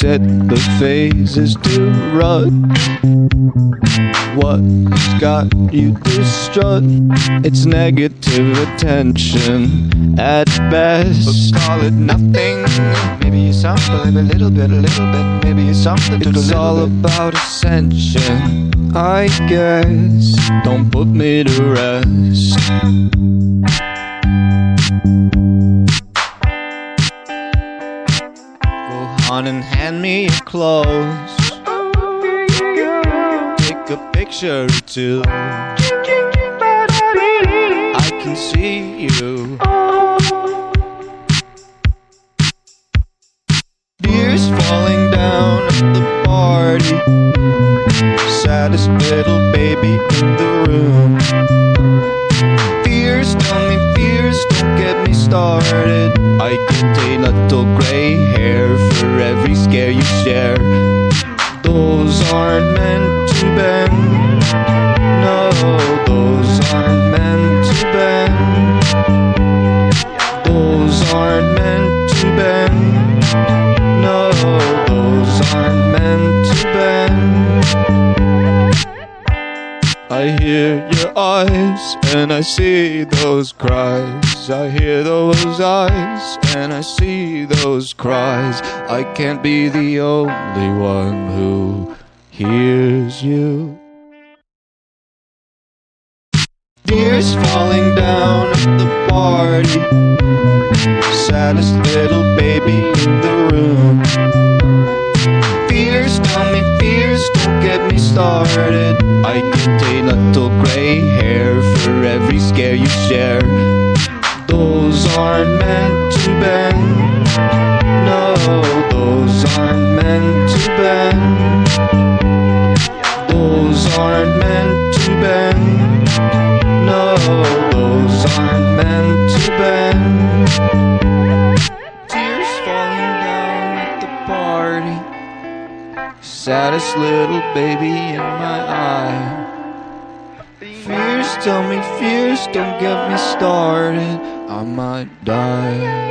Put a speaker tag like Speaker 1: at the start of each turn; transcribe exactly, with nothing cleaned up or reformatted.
Speaker 1: set the phases to run. What's got you distraught? It's negative attention at best.
Speaker 2: But call it nothing. Maybe it's something, a little bit, a little bit. Maybe it's something to
Speaker 1: It's
Speaker 2: the
Speaker 1: all
Speaker 2: bit.
Speaker 1: about ascension, I guess. Don't put me to rest. Go on and hand me your clothes. Take a picture or two. I can see you. Tears falling down at the party. Saddest little baby in the room. Fears, tell me fears, don't get me started. I get a little gray hair for every scare you share. Those aren't meant to bend. No, those aren't meant to bend. Those aren't meant to bend. No, those aren't meant to bend. I hear your eyes and I see those cries. I hear those eyes and I see those cries. I can't be the only one who hears you. Tears falling down at the party. Saddest little baby in the room. Fears, tell me fears, don't get me started. I get a little gray hair for every scare you share. Those aren't meant to bend. No, those aren't meant to bend. Those aren't meant to bend. No, those aren't meant to bend. Tears falling down at the party. Saddest little baby in my eye. Fears, tell me fears, don't get me started. I might die.